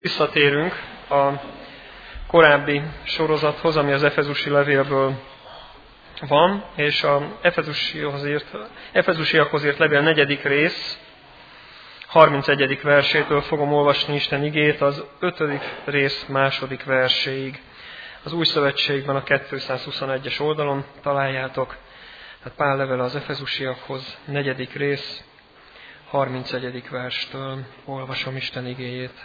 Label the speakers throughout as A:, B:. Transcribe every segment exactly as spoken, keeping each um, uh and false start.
A: Visszatérünk a korábbi sorozathoz, ami az Efezusi levélből van, és az Efezusiakhoz írt, Efezusiakhoz írt levél negyedik rész, harmincegyedik versétől fogom olvasni Isten igét, az ötödik rész második verséig. Az Új Szövetségben a kétszázhuszonegyes oldalon találjátok, tehát Pál levele az Efezusiakhoz, negyedik rész, harmincegyedik verstől olvasom Isten igéjét.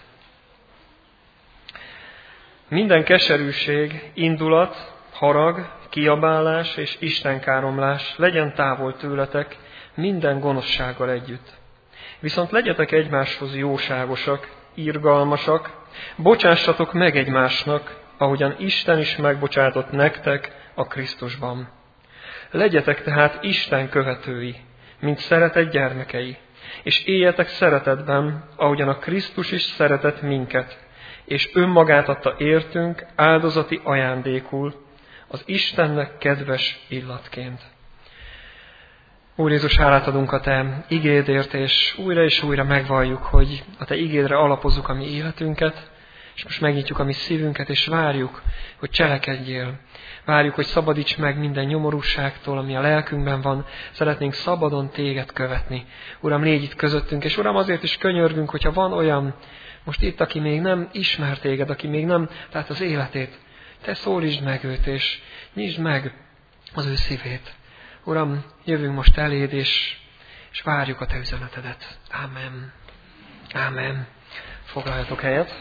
A: Minden keserűség, indulat, harag, kiabálás és istenkáromlás legyen távol tőletek minden gonoszsággal együtt. Viszont legyetek egymáshoz jóságosak, irgalmasak, bocsássatok meg egymásnak, ahogyan Isten is megbocsátott nektek a Krisztusban. Legyetek tehát Isten követői, mint szeretett gyermekei, és éljetek szeretetben, ahogyan a Krisztus is szeretett minket, és önmagát adta értünk áldozati ajándékul, az Istennek kedves illatként. Úr Jézus, hálát adunk a Te igédért, és újra és újra megvalljuk, hogy a Te igédre alapozzuk a mi életünket, és most megnyitjuk a mi szívünket, és várjuk, hogy cselekedjél. Várjuk, hogy szabadíts meg minden nyomorúságtól, ami a lelkünkben van. Szeretnénk szabadon Téged követni. Uram, légy itt közöttünk, és Uram, azért is könyörgünk, hogyha van olyan, most itt, aki még nem ismer Téged, aki még nem, tehát az életét, Te szólítsd meg őt, és nyisd meg az ő szívét. Uram, jövünk most eléd, és, és várjuk a Te üzenetedet. Ámen. Ámen. Foglaljatok helyet.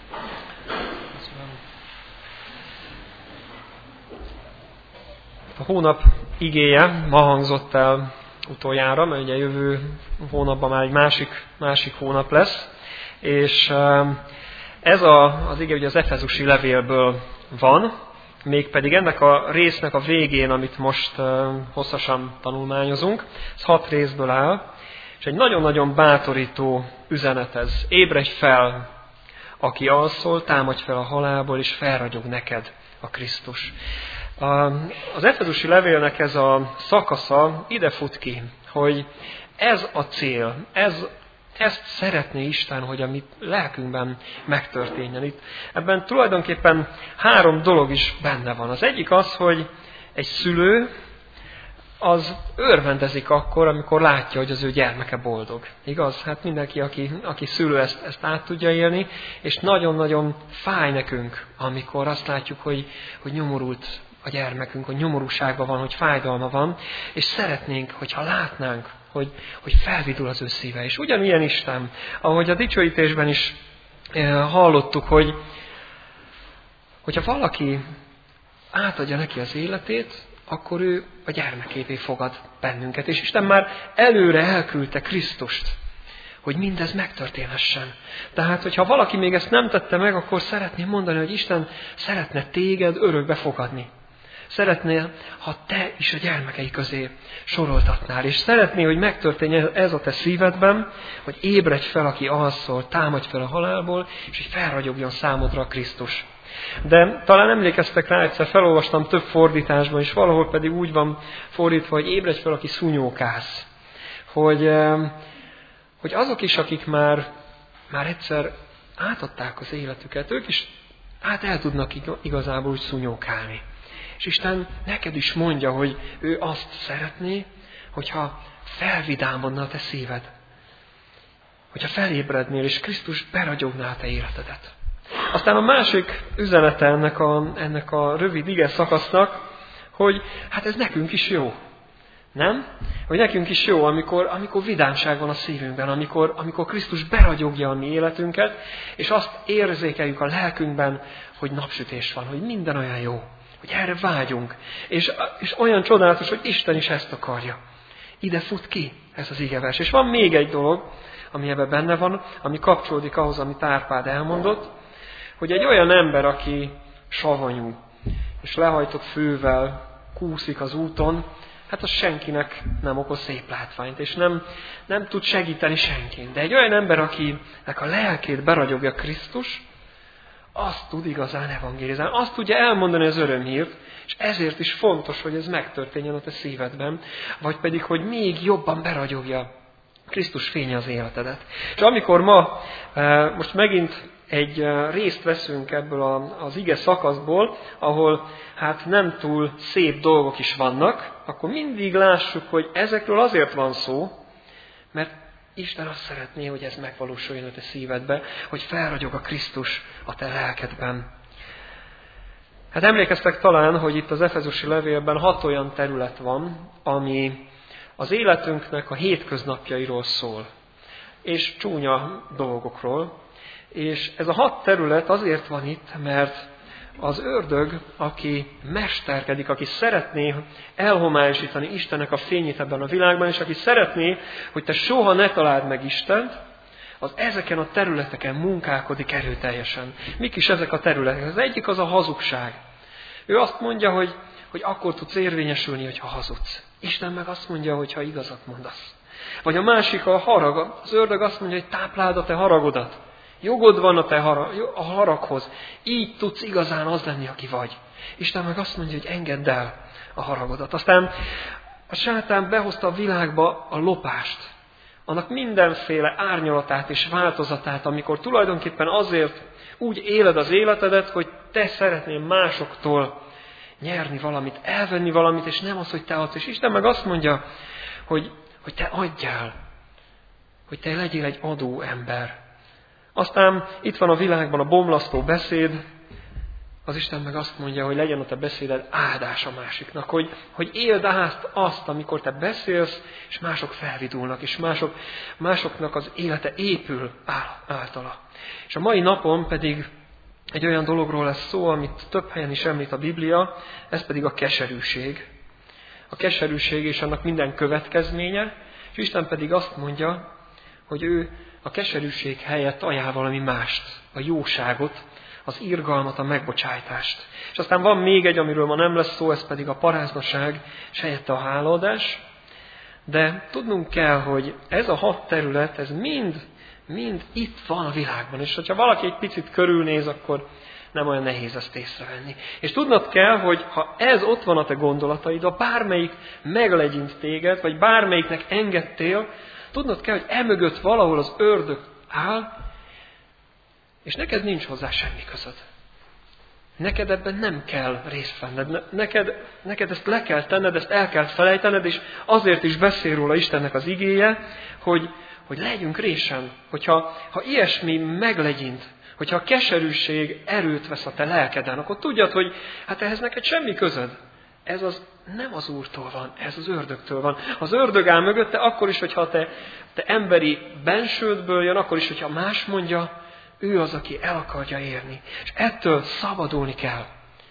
A: A hónap igéje ma hangzott el utoljára, mert ugye jövő hónapban már egy másik, másik hónap lesz, és ez a, az ige ugye az Efezusi levélből van, mégpedig ennek a résznek a végén, amit most hosszasan tanulmányozunk, ez hat részből áll, és egy nagyon-nagyon bátorító üzenet ez. Ébredj fel, aki alszol, támadj fel a halálból, és felragyog neked a Krisztus. Az Efezusi levélnek ez a szakasza ide fut ki, hogy ez a cél, ez, ezt szeretné Isten, hogy a mi lelkünkben megtörténjen. Itt ebben tulajdonképpen három dolog is benne van. Az egyik az, hogy egy szülő az örvendezik akkor, amikor látja, hogy az ő gyermeke boldog. Igaz? Hát mindenki, aki, aki szülő, ezt, ezt át tudja élni, és nagyon-nagyon fáj nekünk, amikor azt látjuk, hogy, hogy nyomorult a gyermekünk, hogy nyomorúságban van, hogy fájdalma van, és szeretnénk, hogyha látnánk, hogy, hogy felvidul az ő szíve. És ugyanilyen Isten, ahogy a dicsőítésben is hallottuk, hogy hogyha valaki átadja neki az életét, akkor ő a gyermekévé fogad bennünket. És Isten már előre elküldte Krisztust, hogy mindez megtörténhessen. Tehát, hogyha valaki még ezt nem tette meg, akkor szeretném mondani, hogy Isten szeretne téged örökbe fogadni. Szeretnél, ha te is a gyermekei közé soroltatnál, és szeretné, hogy megtörténjen ez a te szívedben, hogy ébredj fel, aki alszol, támadj fel a halálból, és hogy felragyogjon számodra a Krisztus. De talán emlékeztek rá, egyszer felolvastam több fordításban, és valahol pedig úgy van fordítva, hogy ébredj fel, aki szúnyókász. Hogy, hogy azok is, akik már, már egyszer átadták az életüket, ők is át el tudnak igazából úgy szúnyókálni. És Isten neked is mondja, hogy ő azt szeretné, hogyha felvidámodna a te szíved. Hogyha felébrednél, és Krisztus beragyogná a te életedet. Aztán a másik üzenete ennek a, ennek a rövid ige szakasznak, hogy hát ez nekünk is jó. Nem? Hogy nekünk is jó, amikor, amikor vidámság van a szívünkben, amikor, amikor Krisztus beragyogja a mi életünket, és azt érzékeljük a lelkünkben, hogy napsütés van, hogy minden olyan jó, hogy erre vágyunk. És, és olyan csodálatos, hogy Isten is ezt akarja. Ide fut ki ez az igevers. És van még egy dolog, ami ebben benne van, ami kapcsolódik ahhoz, amit Árpád elmondott, hogy egy olyan ember, aki savanyú, és lehajtott fővel kúszik az úton, hát az senkinek nem okoz szép látványt, és nem, nem tud segíteni senkin. De egy olyan ember, akinek a lelkét beragyogja Krisztus, azt tud igazán evangélizálni, azt tudja elmondani az örömhírt, és ezért is fontos, hogy ez megtörténjen a te szívedben, vagy pedig, hogy még jobban beragyogja Krisztus fénye az életedet. És amikor ma, most megint egy részt veszünk ebből az ige szakaszból, ahol hát nem túl szép dolgok is vannak, akkor mindig lássuk, hogy ezekről azért van szó, mert Isten azt szeretné, hogy ez megvalósuljon a te szívedbe, hogy felragyog a Krisztus a te lelkedben. Hát emlékeztek talán, hogy itt az efezusi levélben hat olyan terület van, ami az életünknek a hétköznapjairól szól, és csúnya dolgokról. És ez a hat terület azért van itt, mert az ördög, aki mesterkedik, aki szeretné elhomályosítani Istennek a fényét ebben a világban, és aki szeretné, hogy te soha ne találd meg Istent, az ezeken a területeken munkálkodik erőteljesen. Mik is ezek a területek? Az egyik az a hazugság. Ő azt mondja, hogy, hogy akkor tudsz érvényesülni, hogyha hazudsz. Isten meg azt mondja, hogyha igazat mondasz. Vagy a másik a harag. Az ördög azt mondja, hogy tápláld a te haragodat. Jogod van a te harag, a haraghoz. Így tudsz igazán az lenni, aki vagy. Isten meg azt mondja, hogy engedd el a haragodat. Aztán a sátán behozta a világba a lopást. Annak mindenféle árnyalatát és változatát, amikor tulajdonképpen azért úgy éled az életedet, hogy te szeretnél másoktól nyerni valamit, elvenni valamit, és nem az, hogy te adsz. És Isten meg azt mondja, hogy, hogy te adjál, hogy te legyél egy adó ember. Aztán itt van a világban a bomlasztó beszéd, az Isten meg azt mondja, hogy legyen a te beszéded áldás a másiknak, hogy, hogy éld át azt, amikor te beszélsz, és mások felvidulnak, és mások, másoknak az élete épül általa. És a mai napon pedig egy olyan dologról lesz szó, amit több helyen is említ a Biblia, ez pedig a keserűség. A keserűség és annak minden következménye, és Isten pedig azt mondja, hogy ő a keserűség helyett ajánl valami mást, a jóságot, az irgalmat, a megbocsájtást. És aztán van még egy, amiről ma nem lesz szó, ez pedig a paráznaság, és helyette a hálaadás. De tudnunk kell, hogy ez a hat terület, ez mind, mind itt van a világban. És hogyha valaki egy picit körülnéz, akkor nem olyan nehéz ezt észrevenni. És tudnod kell, hogy ha ez ott van a te gondolataid, a bármelyik meglegyint téged, vagy bármelyiknek engedtél, tudnod kell, hogy emögött valahol az ördög áll, és neked nincs hozzá semmi közöd. Neked ebben nem kell részt venned. Neked, neked ezt le kell tenned, ezt el kell felejtened, és azért is beszél róla Istennek az igéje, hogy, hogy legyünk résen. Hogyha ha ilyesmi meglegyint, hogyha a keserűség erőt vesz a te lelkeden, akkor tudjad, hogy hát ehhez neked semmi közöd. Ez az nem az Úrtól van, ez az ördögtől van. Az ördög áll mögötte, akkor is, hogyha te, te emberi bensődből jön, akkor is, hogyha más mondja, ő az, aki el akarja érni. És ettől szabadulni kell.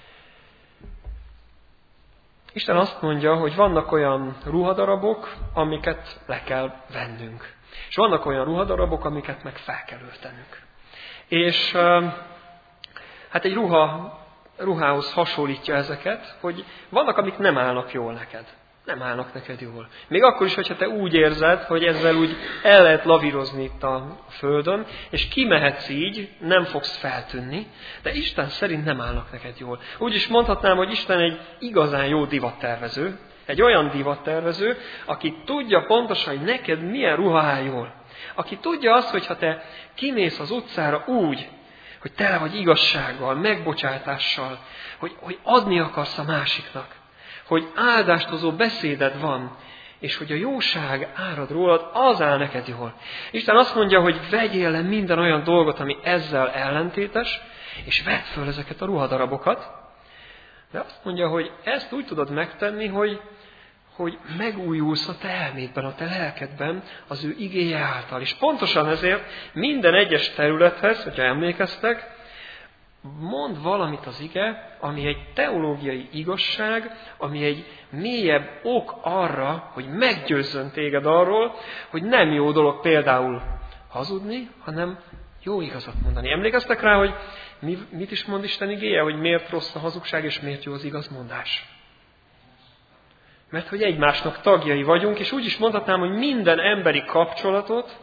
A: Isten azt mondja, hogy vannak olyan ruhadarabok, amiket le kell vennünk. És vannak olyan ruhadarabok, amiket meg fel kell öltenünk. És hát egy ruha, ruhához hasonlítja ezeket, hogy vannak, amik nem állnak jól neked. Nem állnak neked jól. Még akkor is, hogyha te úgy érzed, hogy ezzel úgy el lehet lavírozni itt a földön, és kimehetsz így, nem fogsz feltűnni, de Isten szerint nem állnak neked jól. Úgy is mondhatnám, hogy Isten egy igazán jó divattervező, egy olyan divattervező, aki tudja pontosan, hogy neked milyen ruha áll jól. Aki tudja azt, hogy ha te kimész az utcára úgy, hogy tele vagy igazsággal, megbocsátással, hogy, hogy adni akarsz a másiknak, hogy áldást hozó beszéded van, és hogy a jóság árad rólad, az áll neked jól. Isten azt mondja, hogy vegyél le minden olyan dolgot, ami ezzel ellentétes, és vedd föl ezeket a ruhadarabokat. De azt mondja, hogy ezt úgy tudod megtenni, hogy, hogy megújulsz a te elmédben, a te lelkedben az ő igéje által. És pontosan ezért minden egyes területhez, hogyha emlékeztek, mond valamit az ige, ami egy teológiai igazság, ami egy mélyebb ok arra, hogy meggyőzzön téged arról, hogy nem jó dolog például hazudni, hanem jó igazat mondani. Emlékeztek rá, hogy mi, mit is mond Isten igéje, hogy miért rossz a hazugság, és miért jó az igazmondás? Mert hogy egymásnak tagjai vagyunk, és úgy is mondhatnám, hogy minden emberi kapcsolatot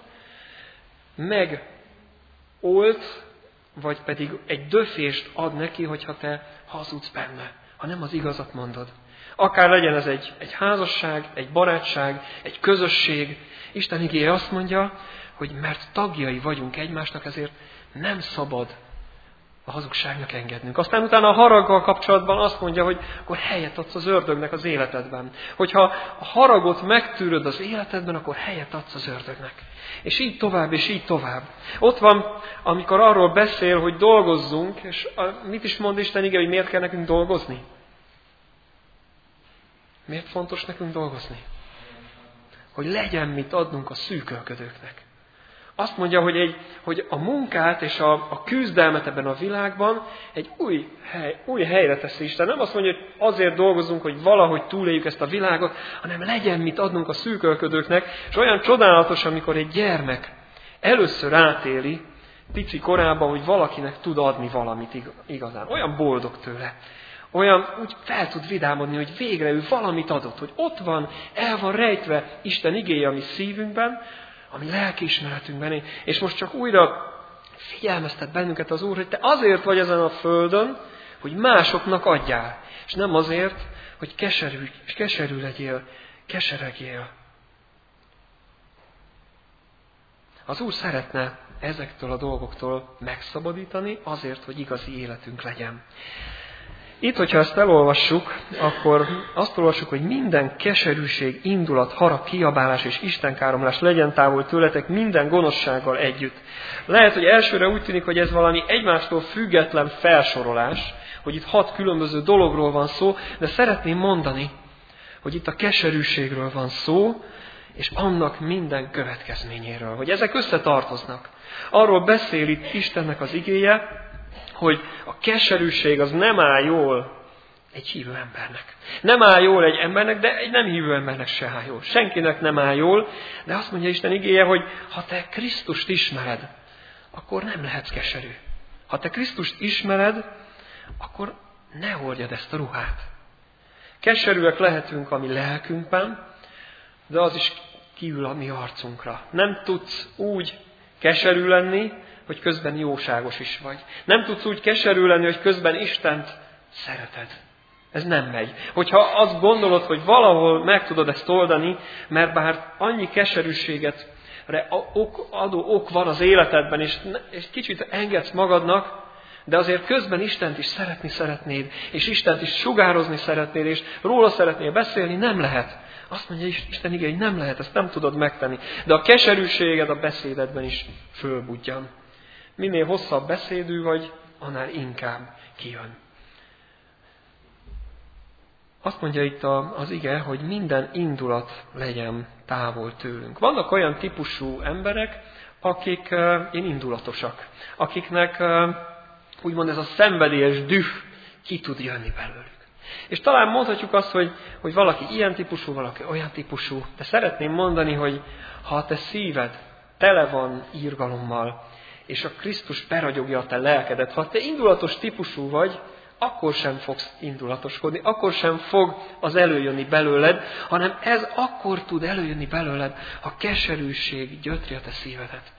A: megolt, vagy pedig egy döfést ad neki, hogyha te hazudsz benne, ha nem az igazat mondod. Akár legyen ez egy, egy házasság, egy barátság, egy közösség. Isten igéje azt mondja, hogy mert tagjai vagyunk egymásnak, ezért Nem szabad a hazugságnak engednünk. Aztán utána a haraggal kapcsolatban azt mondja, hogy akkor helyet adsz az ördögnek az életedben. Hogyha a haragot megtűröd az életedben, akkor helyet adsz az ördögnek. És így tovább, és így tovább. Ott van, amikor arról beszél, hogy dolgozzunk, és mit is mond Isten ige, hogy miért kell nekünk dolgozni? Miért fontos nekünk dolgozni? Hogy legyen mit adnunk a szűkölködőknek. Azt mondja, hogy, egy, hogy a munkát és a, a küzdelmet ebben a világban egy új, hely, új helyre teszi Isten. Nem azt mondja, hogy azért dolgozunk, hogy valahogy túléljük ezt a világot, hanem legyen mit adnunk a szűkölködőknek. És olyan csodálatos, amikor egy gyermek először átéli pici korában, hogy valakinek tud adni valamit igazán. Olyan boldog tőle. Olyan úgy fel tud vidámodni, hogy végre ő valamit adott. Hogy ott van, el van rejtve Isten igéje a mi szívünkben, a mi lelkiismeretünkben, és most csak újra figyelmeztet bennünket az Úr, hogy te azért vagy ezen a földön, hogy másoknak adjál, és nem azért, hogy keserű, keserű legyél, keseregjél. Az Úr szeretne ezektől a dolgoktól megszabadítani, azért, hogy igazi életünk legyen. Itt, hogyha ezt elolvassuk, akkor azt olvassuk, hogy minden keserűség, indulat, harag, kiabálás és istenkáromlás legyen távol tőletek minden gonoszsággal együtt. Lehet, hogy elsőre úgy tűnik, hogy ez valami egymástól független felsorolás, hogy itt hat különböző dologról van szó, de szeretném mondani, hogy itt a keserűségről van szó, és annak minden következményéről, hogy ezek összetartoznak. Arról beszél itt Istennek az igéje, hogy a keserűség az nem áll jól egy hívő embernek. Nem áll jól egy embernek, de egy nem hívő embernek se áll jól. Senkinek nem áll jól, de azt mondja Isten igéje, hogy ha te Krisztust ismered, akkor nem lehetsz keserű. Ha te Krisztust ismered, akkor ne hordjad ezt a ruhát. Keserűek lehetünk a mi lelkünkben, de az is kiül a mi arcunkra. Nem tudsz úgy keserű lenni, hogy közben jóságos is vagy. Nem tudsz úgy keserű lenni, hogy közben Istent szereted. Ez nem megy. Hogyha azt gondolod, hogy valahol meg tudod ezt oldani, mert bár annyi keserűséget adó ok van az életedben, és, és kicsit engedsz magadnak, de azért közben Istent is szeretni szeretnéd, és Istent is sugározni szeretnéd, és róla szeretnél beszélni, nem lehet. Azt mondja Isten igény, hogy nem lehet, ezt nem tudod megtenni. De a keserűséged a beszédedben is fölbudjan. Minél hosszabb beszédű vagy, annál inkább kijön. Azt mondja itt az ige, hogy minden indulat legyen távol tőlünk. Vannak olyan típusú emberek, akik uh, én indulatosak, akiknek uh, úgymond ez a szenvedélyes düh ki tud jönni belőlük. És talán mondhatjuk azt, hogy, hogy valaki ilyen típusú, valaki olyan típusú, de szeretném mondani, hogy ha a te szíved tele van irgalommal, és a Krisztus beragyogja a te lelkedet, ha te indulatos típusú vagy, akkor sem fogsz indulatoskodni, akkor sem fog az előjönni belőled, hanem ez akkor tud előjönni belőled, ha keserűség gyötri a te szívedet.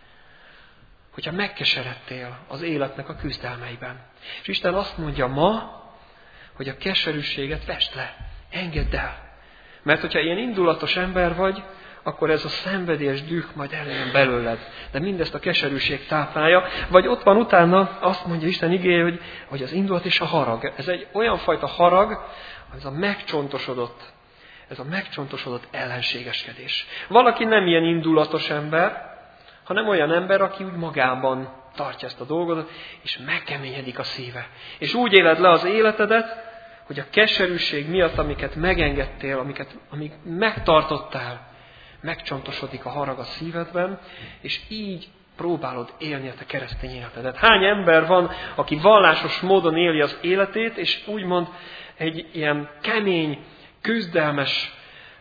A: Hogyha megkeseredtél az életnek a küzdelmeiben. És Isten azt mondja ma, hogy a keserűséget vesd le, engedd el. Mert hogyha ilyen indulatos ember vagy, akkor ez a szenvedélyes düh majd előjön belőled. De mindezt a keserűség táplálja. Vagy ott van utána, azt mondja Isten igéje, hogy, hogy az indulat és a harag. Ez egy olyan fajta harag, ez a megcsontosodott, ez a megcsontosodott ellenségeskedés. Valaki nem ilyen indulatos ember, hanem olyan ember, aki úgy magában tartja ezt a dolgot, és megkeményedik a szíve. És úgy éled le az életedet, hogy a keserűség miatt, amiket megengedtél, amiket, amik megtartottál, megcsontosodik a harag a szívedben, és így próbálod élni a te keresztény életedet. Hány ember van, aki vallásos módon éli az életét, és úgymond egy ilyen kemény, küzdelmes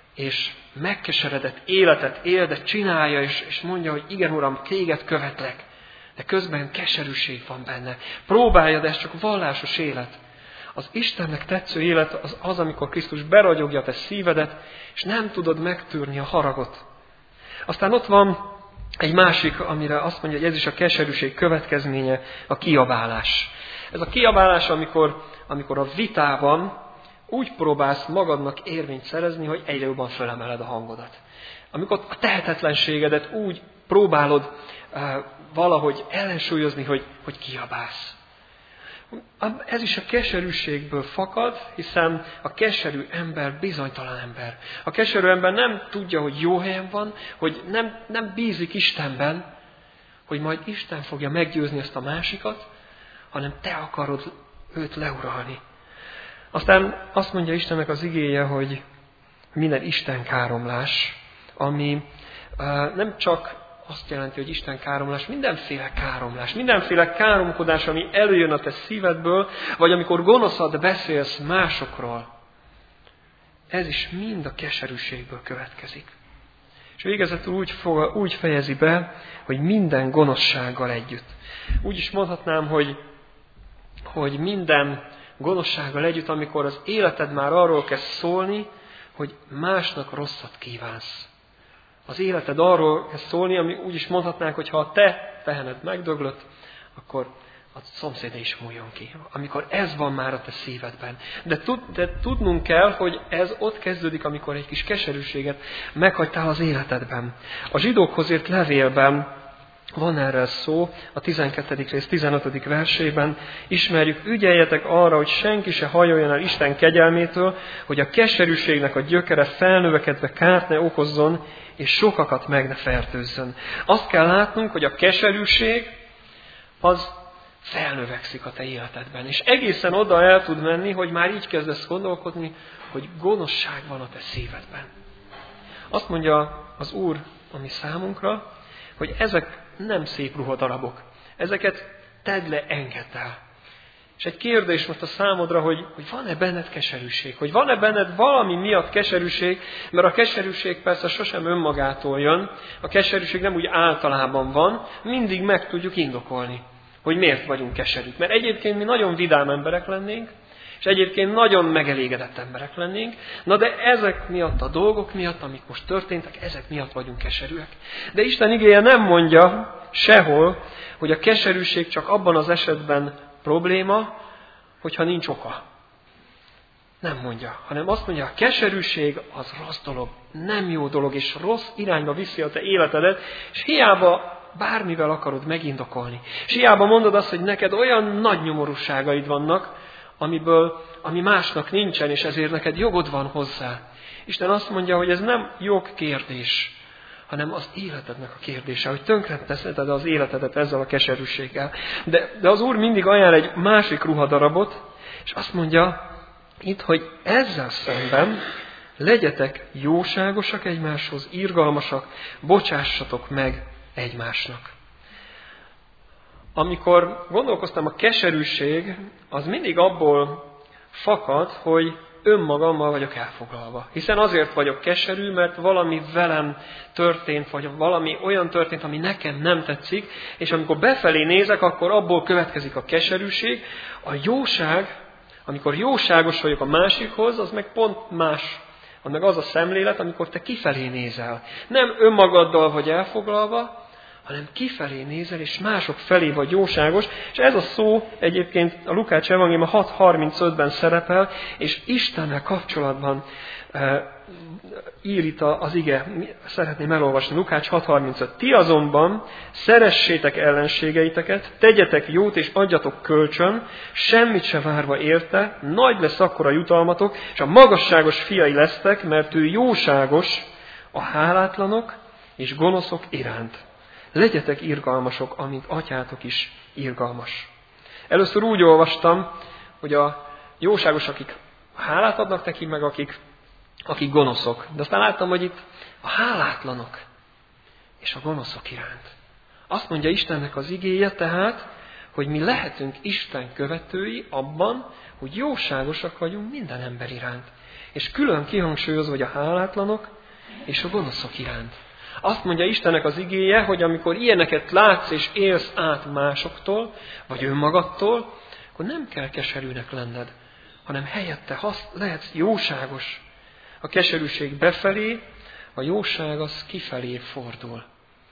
A: és megkeseredett életet él, de csinálja, és, és mondja, hogy igen, Uram, téged követlek, de közben keserűség van benne. Próbálja, de ez csak vallásos élet. Az Istennek tetsző élet az az, amikor Krisztus beragyogja a te szívedet, és nem tudod megtűrni a haragot. Aztán ott van egy másik, amire azt mondja, hogy ez is a keserűség következménye, a kiabálás. Ez a kiabálás, amikor, amikor a vitában úgy próbálsz magadnak érvényt szerezni, hogy egyre jobban fölemeled a hangodat. Amikor a tehetetlenségedet úgy próbálod uh, valahogy ellensúlyozni, hogy, hogy kiabálsz. Ez is a keserűségből fakad, hiszen a keserű ember bizonytalan ember. A keserű ember nem tudja, hogy jó helyen van, hogy nem, nem bízik Istenben, hogy majd Isten fogja meggyőzni ezt a másikat, hanem te akarod őt leuralni. Aztán azt mondja Istennek az igéje, hogy minden Isten káromlás, ami nem csak azt jelenti, hogy Isten káromlás, mindenféle káromlás, mindenféle káromkodás, ami előjön a te szívedből, vagy amikor gonoszat beszélsz másokról, ez is mind a keserűségből következik. És végezetül úgy, fog, úgy fejezi be, hogy minden gonoszsággal együtt. Úgy is mondhatnám, hogy, hogy minden gonoszsággal együtt, amikor az életed már arról kezd szólni, hogy másnak rosszat kívánsz. Az életed arról kezd szólni, ami úgy is mondhatnánk, hogy ha a te tehened megdöglött, akkor a szomszéd is múljon ki. Amikor ez van már a te szívedben. De, tud, de tudnunk kell, hogy ez ott kezdődik, amikor egy kis keserűséget meghagytál az életedben. A zsidókhoz írt levélben van erről szó, a tizenkettedik rész tizenötödik versében. Ismerjük, ügyeljetek arra, hogy senki se hajoljon el Isten kegyelmétől, hogy a keserűségnek a gyökere felnövekedve kárt ne okozzon, és sokakat meg ne fertőzzön. Azt kell látnunk, hogy a keserűség az felnövekszik a te életedben. És egészen oda el tud menni, hogy már így kezdesz gondolkodni, hogy gonoszság van a te szívedben. Azt mondja az Úr a mi számunkra, hogy ezek nem szép ruhadarabok. Ezeket tedd le, engedd el. És egy kérdés most a számodra, hogy, hogy van-e benned keserűség? Hogy van-e benned valami miatt keserűség? Mert a keserűség persze sosem önmagától jön. A keserűség nem úgy általában van. Mindig meg tudjuk indokolni, hogy miért vagyunk keserűk. Mert egyébként mi nagyon vidám emberek lennénk, és egyébként nagyon megelégedett emberek lennénk. Na de ezek miatt a dolgok miatt, amik most történtek, ezek miatt vagyunk keserűek. De Isten igéje nem mondja sehol, hogy a keserűség csak abban az esetben probléma, hogyha nincs oka. Nem mondja, hanem azt mondja, a keserűség az rossz dolog, nem jó dolog, és rossz irányba viszi a te életedet, és hiába bármivel akarod megindokolni. És hiába mondod azt, hogy neked olyan nagy nyomorúságaid vannak, amiből, ami másnak nincsen, és ezért neked jogod van hozzá. Isten azt mondja, hogy ez nem jogkérdés, hanem az életednek a kérdése, hogy tönkreteszed az életedet ezzel a keserűséggel. De, de az Úr mindig ajánl egy másik ruhadarabot, és azt mondja itt, hogy ezzel szemben legyetek jóságosak egymáshoz, irgalmasak, bocsássatok meg egymásnak. Amikor gondolkoztam, a keserűség, az mindig abból fakad, hogy önmagammal vagyok elfoglalva. Hiszen azért vagyok keserű, mert valami velem történt, vagy valami olyan történt, ami nekem nem tetszik, és amikor befelé nézek, akkor abból következik a keserűség. A jóság, amikor jóságos vagyok a másikhoz, az meg pont más. Az meg az a szemlélet, amikor te kifelé nézel. Nem önmagaddal vagy elfoglalva, hanem kifelé nézel, és mások felé vagy jóságos. És ez a szó egyébként a Lukács evangélium hat harmincötben szerepel, és Istennel kapcsolatban e, ír itt az ige. Szeretném elolvasni. Lukács hat harmincöt. Ti azonban szeressétek ellenségeiteket, tegyetek jót és adjatok kölcsön, semmit se várva érte, nagy lesz akkor a jutalmatok, és a magasságos fiai lesztek, mert ő jóságos a hálátlanok és gonoszok iránt. Legyetek irgalmasok, amint atyátok is irgalmas. Először úgy olvastam, hogy a jóságos, akik hálát adnak neki, meg akik, akik gonoszok. De aztán láttam, hogy itt a hálátlanok és a gonoszok iránt. Azt mondja Istennek az igéje tehát, hogy mi lehetünk Isten követői abban, hogy jóságosak vagyunk minden ember iránt. És külön kihangsúlyozva, hogy a hálátlanok és a gonoszok iránt. Azt mondja Istennek az igéje, hogy amikor ilyeneket látsz és élsz át másoktól, vagy önmagadtól, akkor nem kell keserűnek lenned, hanem helyette hasz, lehetsz jóságos. A keserűség befelé, a jóság az kifelé fordul.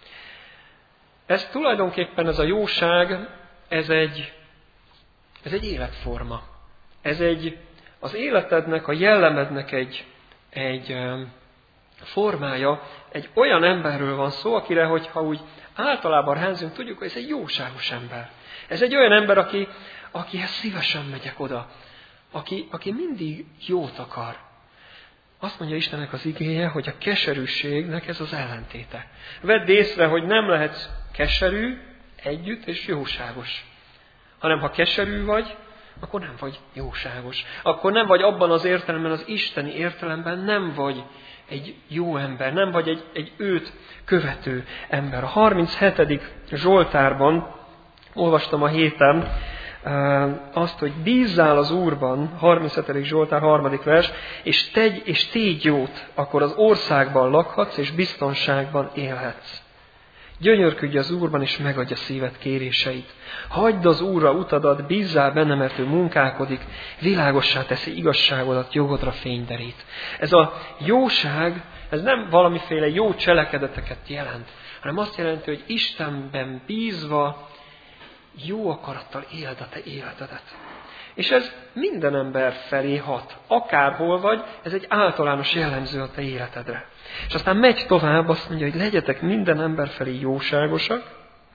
A: Ez tulajdonképpen ez a jóság, ez egy, ez egy életforma. Ez egy, az életednek, a jellemednek egy, egy formája. Egy olyan emberről van szó, akire, hogyha úgy általában ránzunk, tudjuk, hogy ez egy jóságos ember. Ez egy olyan ember, aki, akihez szívesen megyek oda, aki, aki mindig jót akar. Azt mondja Istennek az igéje, hogy a keserűségnek ez az ellentéte. Vedd észre, hogy nem lehetsz keserű együtt és jóságos. Hanem ha keserű vagy, akkor nem vagy jóságos. Akkor nem vagy abban az értelemben, az isteni értelemben nem vagy egy jó ember, nem vagy egy, egy őt követő ember. A harminchetedik Zsoltárban olvastam a héten azt, hogy bízzál az Úrban, harminchetedik Zsoltár harmadik vers, és tegy és tégy jót, akkor az országban lakhatsz, és biztonságban élhetsz. Gyönyörködj az Úrban, és megadja szíved kéréseit. Hagyd az Úrra utadat, bízzál benne, mert ő munkálkodik, világossá teszi igazságodat, jogodra fényderít. Ez a jóság, ez nem valamiféle jó cselekedeteket jelent, hanem azt jelenti, hogy Istenben bízva jó akarattal éld a te életedet. És ez minden ember felé hat. Akárhol vagy, ez egy általános jellemző a te életedre. És aztán megy tovább, azt mondja, hogy legyetek minden ember felé jóságosak,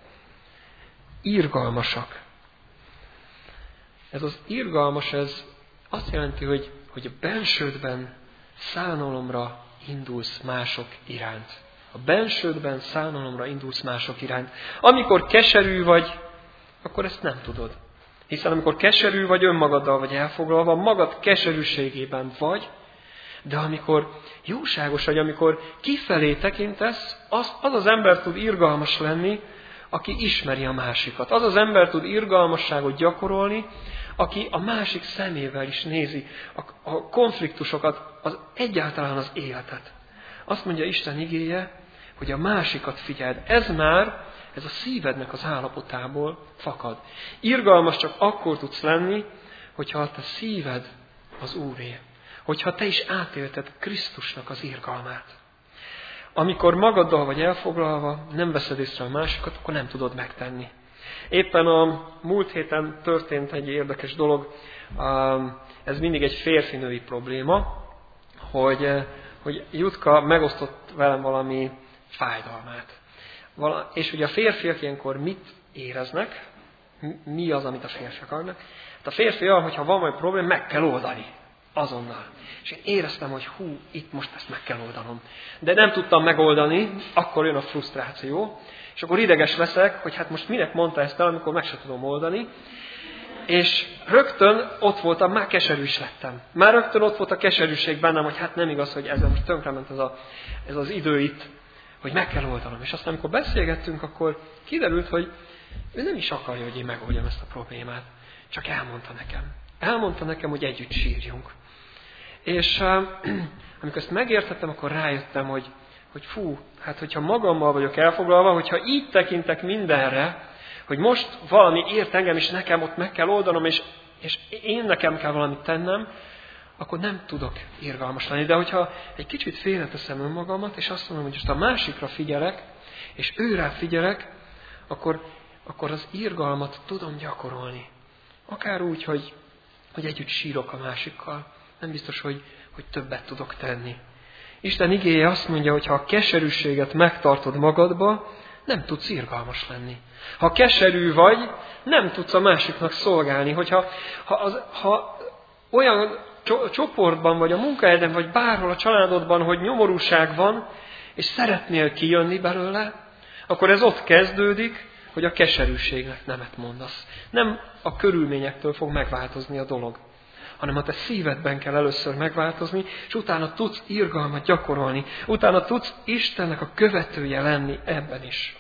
A: irgalmasak. Ez az irgalmas, ez azt jelenti, hogy, hogy a bensődben szánalomra indulsz mások iránt. A bensődben szánalomra indulsz mások iránt. Amikor keserű vagy, akkor ezt nem tudod. Hiszen amikor keserű vagy, önmagaddal vagy elfoglalva, magad keserűségében vagy, de amikor jóságos vagy, amikor kifelé tekintesz, az, az az ember tud irgalmas lenni, aki ismeri a másikat. Az az ember tud irgalmasságot gyakorolni, aki a másik szemével is nézi a, a konfliktusokat, az, egyáltalán az életet. Azt mondja Isten igéje, hogy a másikat figyeld. Ez már, ez a szívednek az állapotából fakad. Irgalmas csak akkor tudsz lenni, hogyha a te szíved az Úré. Hogyha te is átélted Krisztusnak az irgalmát. Amikor magaddal vagy elfoglalva, nem veszed észre a másikat, akkor nem tudod megtenni. Éppen a múlt héten történt egy érdekes dolog, ez mindig egy férfinői probléma, hogy, hogy Jutka megosztott velem valami fájdalmát. És ugye a férfiak ilyenkor mit éreznek? Mi az, amit a férfiak akarnak? Hát a férfi olyan, hogyha van majd probléma, meg kell oldani. Azonnal. És én éreztem, hogy hú, itt most ezt meg kell oldanom. De nem tudtam megoldani, akkor jön a frusztráció, és akkor ideges leszek, hogy hát most minek mondta ezt el, amikor meg se tudom oldani. És rögtön ott voltam, már keserű is lettem. Már rögtön ott volt a keserűség bennem, hogy hát nem igaz, hogy ezzel most tönkrement ez, a, ez az idő itt, hogy meg kell oldanom. És aztán, amikor beszélgettünk, akkor kiderült, hogy ő nem is akarja, hogy én megoldjam ezt a problémát. Csak elmondta nekem. Elmondta nekem, hogy együtt sírjunk. És uh, amikor ezt megértettem, akkor rájöttem, hogy, hogy fú, hát hogyha magammal vagyok elfoglalva, hogyha így tekintek mindenre, hogy most valami ért engem, és nekem ott meg kell oldanom, és, és én nekem kell valamit tennem, akkor nem tudok irgalmas lenni. De hogyha egy kicsit félreteszem önmagamat, és azt mondom, hogy most a másikra figyelek, és őrá figyelek, akkor, akkor az irgalmat tudom gyakorolni. Akár úgy, hogy, hogy együtt sírok a másikkal. Nem biztos, hogy, hogy többet tudok tenni. Isten igéje azt mondja, hogy ha a keserűséget megtartod magadba, nem tudsz irgalmas lenni. Ha keserű vagy, nem tudsz a másiknak szolgálni. Hogyha ha az, ha olyan csoportban vagy a munkahelyeden, vagy bárhol a családodban, hogy nyomorúság van, és szeretnél kijönni belőle, akkor ez ott kezdődik, hogy a keserűségnek nemet mondasz. Nem a körülményektől fog megváltozni a dolog, hanem a te szívedben kell először megváltozni, és utána tudsz irgalmat gyakorolni. Utána tudsz Istennek a követője lenni ebben is.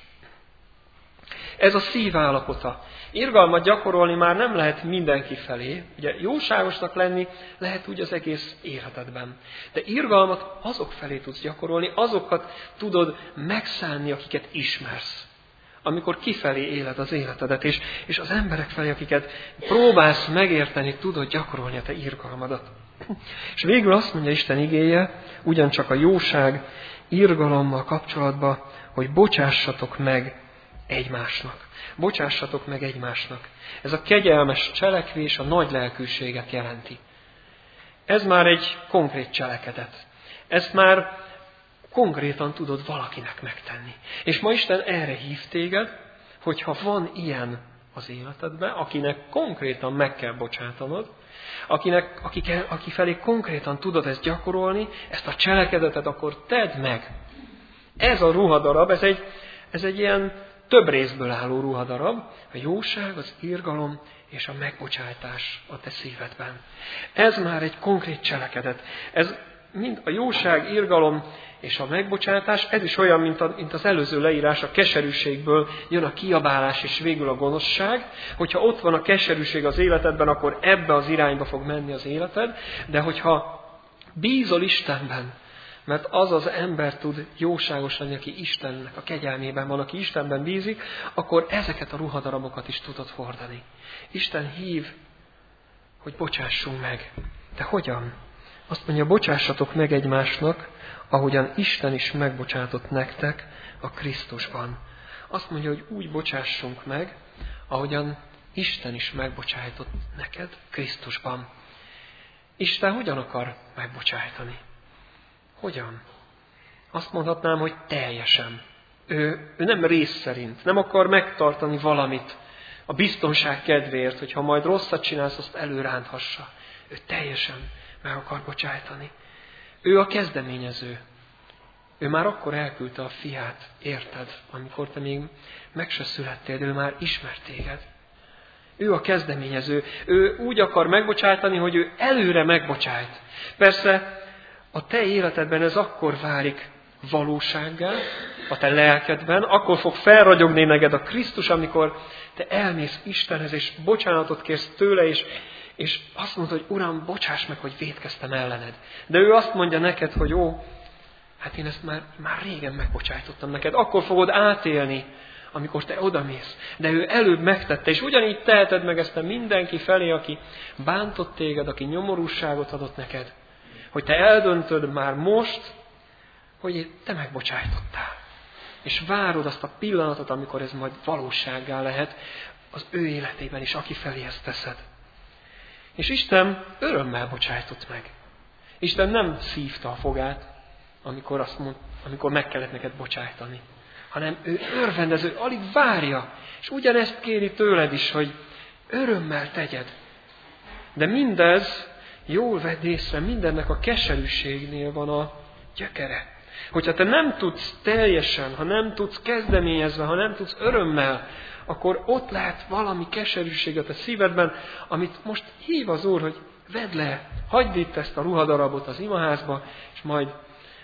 A: Ez a szív állapota. Irgalmat gyakorolni már nem lehet mindenki felé. Ugye jóságosnak lenni lehet úgy az egész életedben. De irgalmat azok felé tudsz gyakorolni, azokat tudod megszánni, akiket ismersz. Amikor kifelé éled az életedet, és, és az emberek felé, akiket próbálsz megérteni, tudod gyakorolni a te irgalmadat. És végül azt mondja Isten igéje, ugyancsak a jóság irgalommal kapcsolatban, hogy bocsássatok meg egymásnak. Bocsássatok meg egymásnak. Ez a kegyelmes cselekvés a nagy lelkűséget jelenti. Ez már egy konkrét cselekedet. Ezt már konkrétan tudod valakinek megtenni. És ma Isten erre hív téged, hogyha van ilyen az életedben, akinek konkrétan meg kell bocsátanod, akinek, aki, aki felé konkrétan tudod ezt gyakorolni, ezt a cselekedetet, akkor tedd meg. Ez a ruhadarab, ez egy, ez egy ilyen több részből álló ruhadarab, a jóság, az irgalom és a megbocsátás a te szívedben. Ez már egy konkrét cselekedet. Ez mind a jóság, irgalom és a megbocsátás, ez is olyan, mint, a, mint az előző leírás, a keserűségből jön a kiabálás és végül a gonoszság. Hogyha ott van a keserűség az életedben, akkor ebbe az irányba fog menni az életed, de hogyha bízol Istenben, mert az az ember tud jóságos lenni, aki Istennek a kegyelmében van, aki Istenben bízik, akkor ezeket a ruhadarabokat is tudod hordani. Isten hív, hogy bocsássunk meg. De hogyan? Azt mondja, bocsássatok meg egymásnak, ahogyan Isten is megbocsátott nektek a Krisztusban. Azt mondja, hogy úgy bocsássunk meg, ahogyan Isten is megbocsájtott neked Krisztusban. Isten hogyan akar megbocsájtani? Hogyan? Azt mondhatnám, hogy teljesen. Ő, ő nem rész szerint, nem akar megtartani valamit a biztonság kedvéért, hogyha majd rosszat csinálsz, azt előránthassa. Ő teljesen meg akar bocsájtani. Ő a kezdeményező. Ő már akkor elküldte a fiát, érted, amikor te még meg se születtél, de ő már ismert téged. Ő a kezdeményező. Ő úgy akar megbocsájtani, hogy ő előre megbocsájt. Persze a te életedben ez akkor válik valósággá, a te lelkedben, akkor fog felragyogni neked a Krisztus, amikor te elmész Istenhez, és bocsánatot kérsz tőle, és, és azt mondod, hogy Uram, bocsáss meg, hogy vétkeztem ellened. De ő azt mondja neked, hogy ó, hát én ezt már, már régen megbocsájtottam neked. Akkor fogod átélni, amikor te odamész. De ő előbb megtette, és ugyanígy teheted meg ezt a mindenki felé, aki bántott téged, aki nyomorúságot adott neked. Hogy te eldöntöd már most, hogy te megbocsájtottál. És várod azt a pillanatot, amikor ez majd valósággá lehet az ő életében is, aki felé ezt teszed. És Isten örömmel bocsájtott meg. Isten nem szívta a fogát, amikor, azt mond, amikor meg kellett neked bocsájtani. Hanem ő örvendező, alig várja. És ugyanezt kéri tőled is, hogy örömmel tegyed. De mindez, jól vedd észre, mindennek a keserűségnél van a gyökere. Hogyha te nem tudsz teljesen, ha nem tudsz kezdeményezve, ha nem tudsz örömmel, akkor ott lehet valami keserűséget a szívedben, amit most hív az Úr, hogy vedd le, hagyd itt ezt a ruhadarabot az imaházba, és majd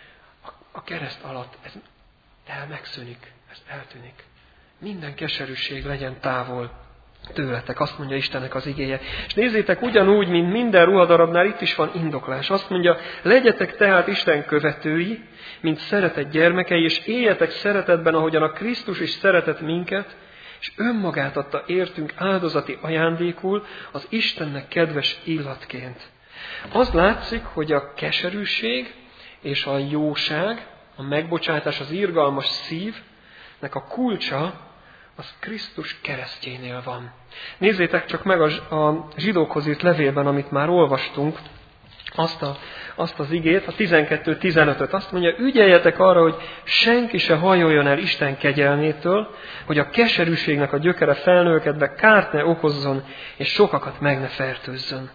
A: a kereszt alatt ez el megszűnik, ez eltűnik. Minden keserűség legyen távol tőletek, azt mondja Istennek az igéje. És nézzétek, ugyanúgy, mint minden ruhadarabnál, itt is van indoklás. Azt mondja, legyetek tehát Isten követői, mint szeretett gyermekei, és éljetek szeretetben, ahogyan a Krisztus is szeretett minket, és önmagát adta értünk áldozati ajándékul az Istennek kedves illatként. Az látszik, hogy a keserűség és a jóság, a megbocsátás, az irgalmas szívnek a kulcsa, az Krisztus keresztjénél van. Nézzétek csak meg a, a zsidókhoz írt levélben, amit már olvastunk, azt, a, azt az igét, a tizenkettő tizenötöt. Azt mondja, ügyeljetek arra, hogy senki se hajoljon el Isten kegyelmétől, hogy a keserűségnek a gyökere felnőkedve kárt ne okozzon, és sokakat meg ne fertőzzön.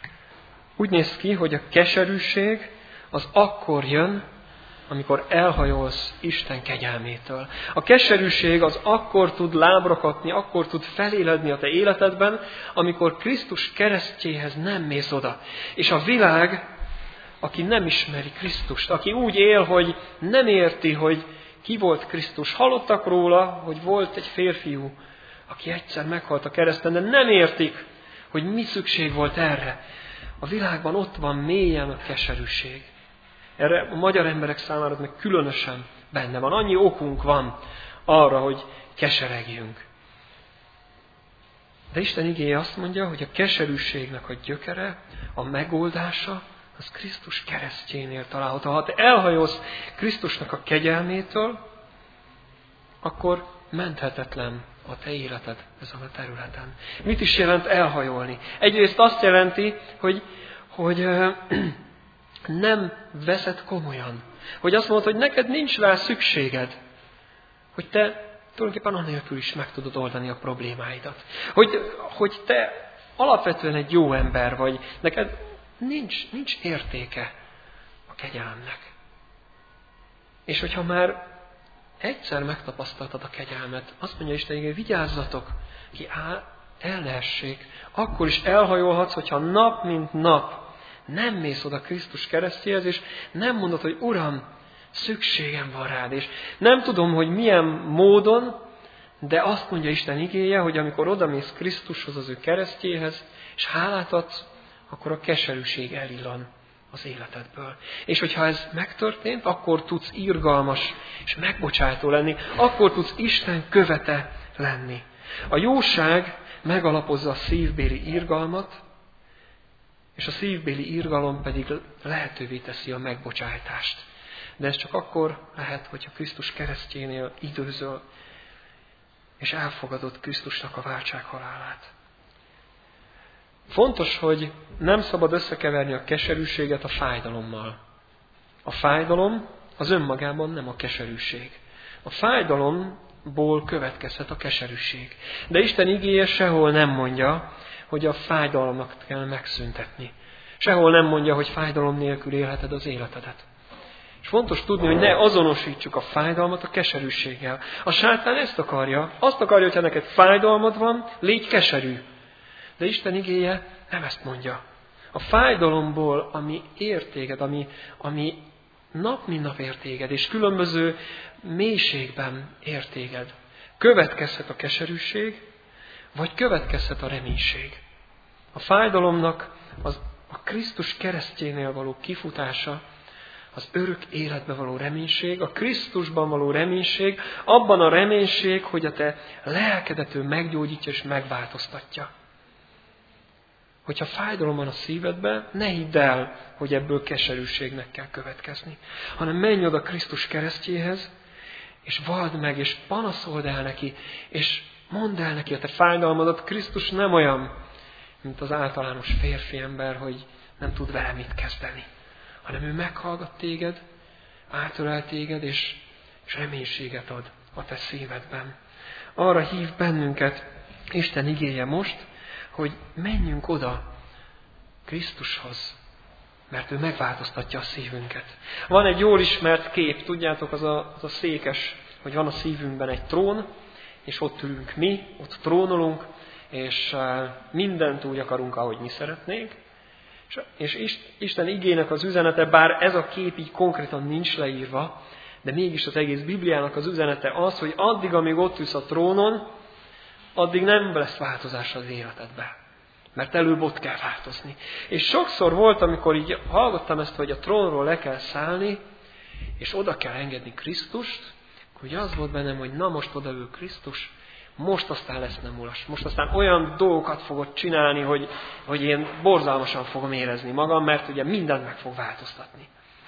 A: Úgy néz ki, hogy a keserűség az akkor jön, amikor elhajolsz Isten kegyelmétől. A keserűség az akkor tud lábra kapni, akkor tud feléledni a te életedben, amikor Krisztus keresztjéhez nem mész oda. És a világ, aki nem ismeri Krisztust, aki úgy él, hogy nem érti, hogy ki volt Krisztus. Hallottak róla, hogy volt egy férfiú, aki egyszer meghalt a kereszten, de nem értik, hogy mi szükség volt erre. A világban ott van mélyen a keserűség. Erre a magyar emberek számára meg különösen benne van. Annyi okunk van arra, hogy keseregjünk. De Isten igéje azt mondja, hogy a keserűségnek a gyökere, a megoldása, az Krisztus keresztjénél található. Ha te elhajolsz Krisztusnak a kegyelmétől, akkor menthetetlen a te életed ezen a területen. Mit is jelent elhajolni? Egyrészt azt jelenti, hogy, hogy nem veszed komolyan Hogy azt mondod, hogy neked nincs rá szükséged. Hogy te tulajdonképpen anélkül is meg tudod oldani a problémáidat. Hogy, hogy te alapvetően egy jó ember vagy, neked nincs, nincs értéke a kegyelemnek. És hogyha már egyszer megtapasztaltad a kegyelmet, azt mondja Isten, hogy vigyázzatok, ki áll, el ne essék. Akkor is elhajolhatsz, hogyha nap mint nap nem mész oda Krisztus keresztjéhez, és nem mondod, hogy Uram, szükségem van rád, és nem tudom, hogy milyen módon, de azt mondja Isten igéje, hogy amikor odamész Krisztushoz, az ő keresztjéhez, és hálát adsz, akkor a keserűség elillan az életedből. És hogyha ez megtörtént, akkor tudsz irgalmas és megbocsátó lenni, akkor tudsz Isten követe lenni. A jóság megalapozza a szívbéli irgalmat, és a szívbéli irgalom pedig lehetővé teszi a megbocsájtást. De ez csak akkor lehet, hogyha Krisztus keresztjénél időzöl, és elfogadod Krisztusnak a váltság halálát. Fontos, hogy nem szabad összekeverni a keserűséget a fájdalommal. A fájdalom az önmagában nem a keserűség. A fájdalomból következhet a keserűség. De Isten igéje sehol nem mondja, hogy a fájdalomnak kell megszüntetni. Sehol nem mondja, hogy fájdalom nélkül élheted az életedet. És fontos tudni, hogy ne azonosítsuk a fájdalmat a keserűséggel. A sátán ezt akarja. Azt akarja, hogyha neked fájdalmad van, légy keserű. De Isten igéje nem ezt mondja. A fájdalomból, ami ér téged, ami, ami nap mint nap ér téged, és különböző mélységben ér téged, következhet a keserűség, vagy következhet a reménység. A fájdalomnak az, a Krisztus keresztjénél való kifutása, az örök életbe való reménység, a Krisztusban való reménység, abban a reménység, hogy a te lelkedet ő meggyógyítja és megváltoztatja. Hogyha fájdalom van a szívedben, ne hidd el, hogy ebből keserűségnek kell következni, hanem menj oda Krisztus keresztjéhez, és vald meg, és panaszold el neki, és mondd el neki a te fájdalmadat. Krisztus nem olyan, mint az általános férfi ember, hogy nem tud vele mit kezdeni, hanem ő meghallgat téged, átölel téged, és, és reménységet ad a te szívedben. Arra hív bennünket Isten igéje most, hogy menjünk oda Krisztushoz, mert ő megváltoztatja a szívünket. Van egy jól ismert kép, tudjátok, az a, az a székes, hogy van a szívünkben egy trón, és ott ülünk mi, ott trónolunk, és mindent úgy akarunk, ahogy mi szeretnénk. És Isten igének az üzenete, bár ez a kép így konkrétan nincs leírva, de mégis az egész Bibliának az üzenete az, hogy addig, amíg ott ülsz a trónon, addig nem lesz változás az életedben. Mert előbb ott kell változni. És sokszor volt, amikor így hallgattam ezt, hogy a trónról le kell szállni, és oda kell engedni Krisztust, hogy az volt bennem, hogy na most odaül Krisztus, most aztán lesz nem ulas. Most aztán olyan dolgokat fogod csinálni, hogy, hogy én borzalmasan fogom érezni magam, mert ugye mindent meg fog változtatni.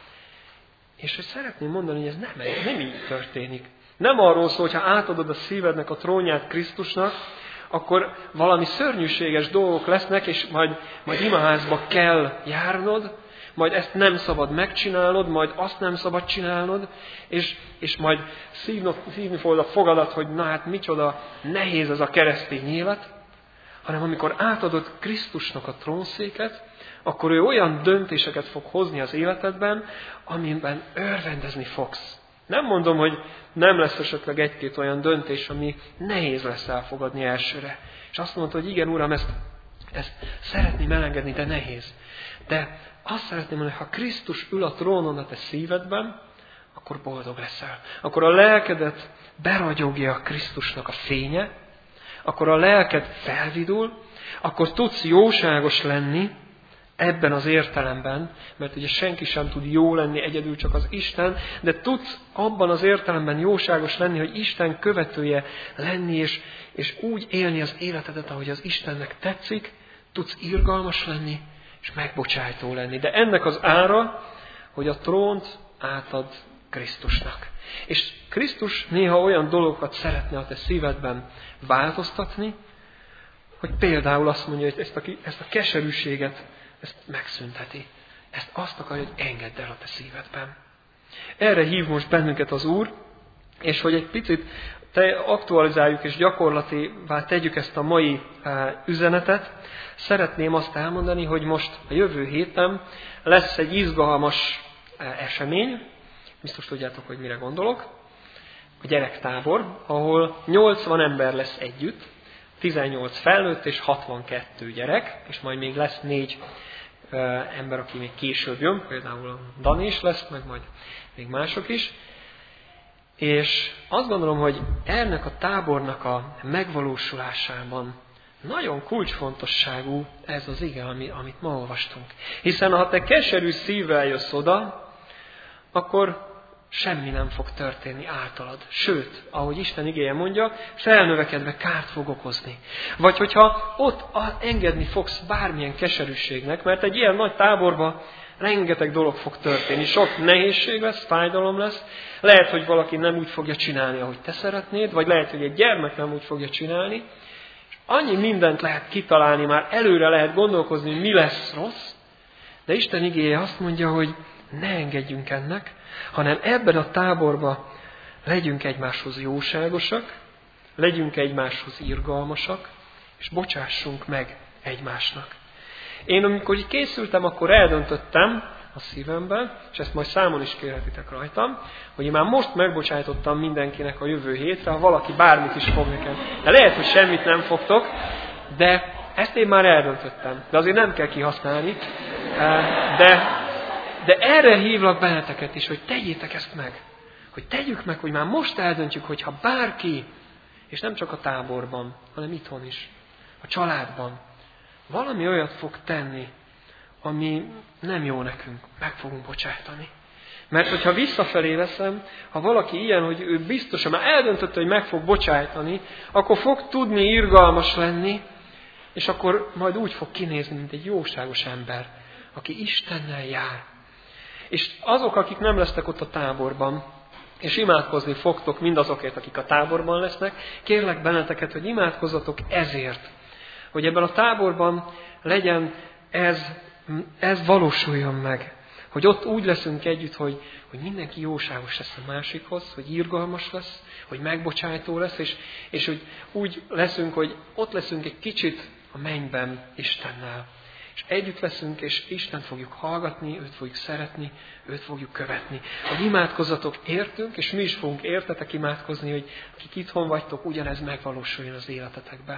A: És hogy szeretném mondani, hogy ez nem, nem így történik. Nem arról szól, hogy ha átadod a szívednek a trónját Krisztusnak, akkor valami szörnyűséges dolgok lesznek, és majd, majd imaházba kell járnod, majd ezt nem szabad megcsinálnod, majd azt nem szabad csinálnod, és, és majd szívnod, szívni fogod a fogadat, hogy na hát micsoda nehéz ez a keresztény élet, hanem amikor átadod Krisztusnak a trónszéket, akkor ő olyan döntéseket fog hozni az életedben, amiben örvendezni fogsz. Nem mondom, hogy nem lesz esetleg egy-két olyan döntés, ami nehéz lesz elfogadni elsőre. És azt mondta, hogy igen, Uram, ezt, ezt szeretném elengedni, de nehéz. De azt szeretném mondani, hogy ha Krisztus ül a trónon a te szívedben, akkor boldog leszel. Akkor a lelkedet beragyogja a Krisztusnak a fénye, akkor a lelked felvidul, akkor tudsz jóságos lenni, ebben az értelemben, mert ugye senki sem tud jó lenni, egyedül csak az Isten, de tudsz abban az értelemben jóságos lenni, hogy Isten követője lenni, és, és úgy élni az életedet, ahogy az Istennek tetszik, tudsz irgalmas lenni, és megbocsájtó lenni. De ennek az ára, hogy a trónt átad Krisztusnak. És Krisztus néha olyan dolgokat szeretne a te szívedben változtatni, hogy például azt mondja, hogy ezt a, ezt a keserűséget ezt megszünteti. Ezt azt akarja, hogy engedd el a te szívedben. Erre hív most bennünket az Úr, és hogy egy picit te aktualizáljuk és gyakorlatívá tegyük ezt a mai üzenetet, szeretném azt elmondani, hogy most a jövő héten lesz egy izgalmas esemény, biztos tudjátok, hogy mire gondolok, a gyerektábor, ahol nyolcvan ember lesz együtt, tizennyolc felnőtt és hatvankettő gyerek, és majd még lesz négy ember, aki még később jön, például a Dani is lesz, meg majd még mások is. És azt gondolom, hogy ennek a tábornak a megvalósulásában nagyon kulcsfontosságú ez az ige, amit ma olvastunk. Hiszen ha te keserű szívvel jössz oda, akkor semmi nem fog történni általad. Sőt, ahogy Isten igéje mondja, felnövekedve kárt fog okozni. Vagy hogyha ott engedni fogsz bármilyen keserűségnek, mert egy ilyen nagy táborban rengeteg dolog fog történni. Sok nehézség lesz, fájdalom lesz. Lehet, hogy valaki nem úgy fogja csinálni, ahogy te szeretnéd, vagy lehet, hogy egy gyermek nem úgy fogja csinálni. És annyi mindent lehet kitalálni, már előre lehet gondolkozni, hogy mi lesz rossz, de Isten igéje azt mondja, hogy ne engedjünk ennek, hanem ebben a táborban legyünk egymáshoz jóságosak, legyünk egymáshoz irgalmasak, és bocsássunk meg egymásnak. Én amikor így készültem, akkor eldöntöttem a szívemben, és ezt majd számon is kérhetitek rajtam, hogy én már most megbocsájtottam mindenkinek a jövő hétre, ha valaki bármit is fog nekem. De lehet, hogy semmit nem fogtok, de ezt én már eldöntöttem. De azért nem kell kihasználni. De, de erre hívlak benneteket is, hogy tegyétek ezt meg. Hogy tegyük meg, hogy már most eldöntjük, hogy ha bárki, és nem csak a táborban, hanem itthon is, a családban, valami olyat fog tenni, ami nem jó nekünk, meg fogunk bocsájtani. Mert hogyha visszafelé veszem, ha valaki ilyen, hogy ő biztosan már eldöntötte, hogy meg fog bocsájtani, akkor fog tudni irgalmas lenni, és akkor majd úgy fog kinézni, mint egy jóságos ember, aki Istennel jár. És azok, akik nem lesznek ott a táborban, és imádkozni fogtok mindazokért, akik a táborban lesznek, kérlek benneteket, hogy imádkozzatok ezért, hogy ebben a táborban legyen ez, ez valósuljon meg. Hogy ott úgy leszünk együtt, hogy, hogy mindenki jóságos lesz a másikhoz, hogy irgalmas lesz, hogy megbocsájtó lesz, és, és hogy úgy leszünk, hogy ott leszünk egy kicsit a mennyben Istennel. És együtt leszünk, és Istent fogjuk hallgatni, őt fogjuk szeretni, őt fogjuk követni. Hogy imádkozzatok értünk, és mi is fogunk értetek imádkozni, hogy akik itthon vagytok, ugyanez megvalósuljon az életetekbe.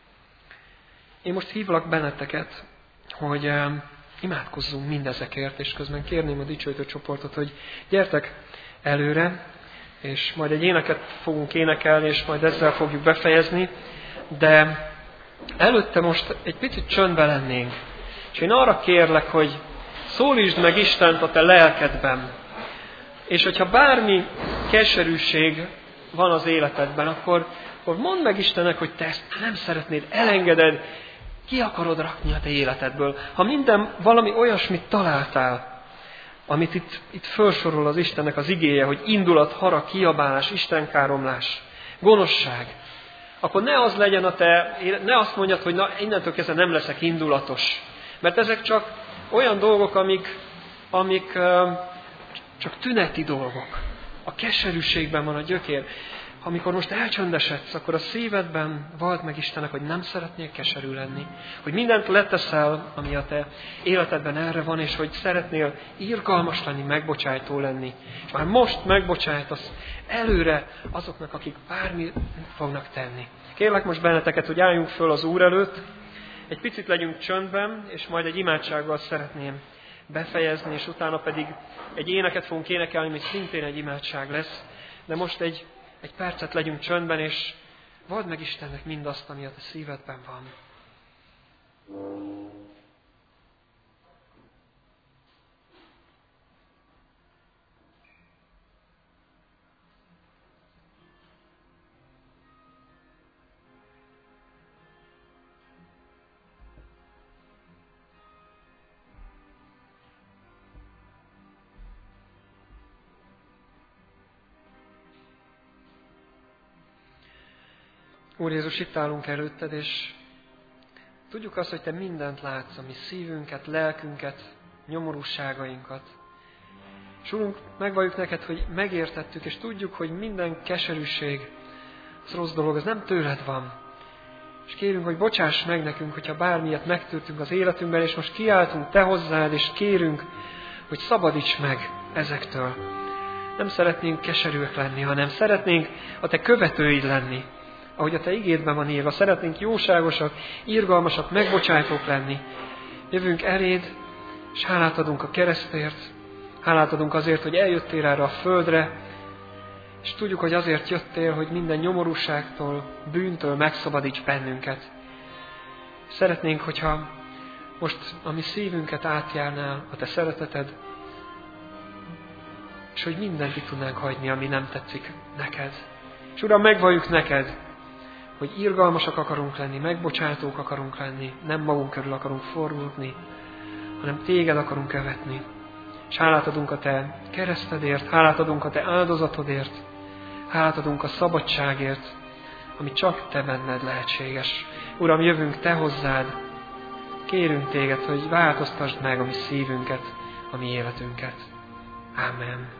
A: Én most hívlak benneteket, hogy uh, imádkozzunk mindezekért, és közben kérném a dicsőítő csoportot, hogy gyertek előre, és majd egy éneket fogunk énekelni, és majd ezzel fogjuk befejezni, de előtte most egy picit csöndben lennénk. És én arra kérlek, hogy szólítsd meg Istent a te lelkedben. És hogyha bármi keserűség van az életedben, akkor, akkor mondd meg Istennek, hogy te ezt nem szeretnéd, elengeded, ki akarod rakni a te életedből. Ha minden valami olyasmit találtál, amit itt, itt felsorol az Istennek az igéje, hogy indulat, harag, kiabálás, istenkáromlás, gonoszság, akkor ne az legyen a te, ne azt mondjad, hogy na, innentől kezdve nem leszek indulatos. Mert ezek csak olyan dolgok, amik, amik uh, csak tüneti dolgok. A keserűségben van a gyökér. Amikor most elcsöndesedsz, akkor a szívedben vald meg Istennek, hogy nem szeretnél keserű lenni. Hogy mindent leteszel, ami a te életedben erre van, és hogy szeretnél irgalmas lenni, megbocsájtó lenni. És már most megbocsájtasz előre azoknak, akik bármi fognak tenni. Kérlek most benneteket, hogy álljunk föl az Úr előtt, egy picit legyünk csöndben, és majd egy imádsággal szeretném befejezni, és utána pedig egy éneket fogunk énekelni, ami szintén egy imádság lesz. De most egy, egy percet legyünk csöndben, és vald meg Istennek mindazt, ami a te szívedben van. Úr Jézus, itt állunk előtted, és tudjuk azt, hogy te mindent látsz, a mi szívünket, lelkünket, nyomorúságainkat. És Urunk, megvalljuk neked, hogy megértettük, és tudjuk, hogy minden keserűség, az rossz dolog, az nem tőled van. És kérünk, hogy bocsáss meg nekünk, hogyha bármilyet megtörtünk az életünkben, és most kiáltunk te hozzád, és kérünk, hogy szabadíts meg ezektől. Nem szeretnénk keserűek lenni, hanem szeretnénk a te követőid lenni. Ahogy a te igédben van írva, szeretnénk jóságosak, irgalmasak, megbocsájtók lenni. Jövünk eléd, és hálát adunk a keresztért, hálát adunk azért, hogy eljöttél erre a földre, és tudjuk, hogy azért jöttél, hogy minden nyomorúságtól, bűntől megszabadíts bennünket. Szeretnénk, hogyha most a mi szívünket átjárnál a te szereteted, és hogy mindent ki tudnánk hagyni, ami nem tetszik neked. És Uram, megvalljuk neked, hogy irgalmasak akarunk lenni, megbocsátók akarunk lenni, nem magunk körül akarunk fordulni, hanem téged akarunk követni. És hálát adunk a te keresztedért, hálát adunk a te áldozatodért, hálát adunk a szabadságért, ami csak te benned lehetséges. Uram, jövünk te hozzád, kérünk téged, hogy változtasd meg a mi szívünket, a mi életünket. Amen.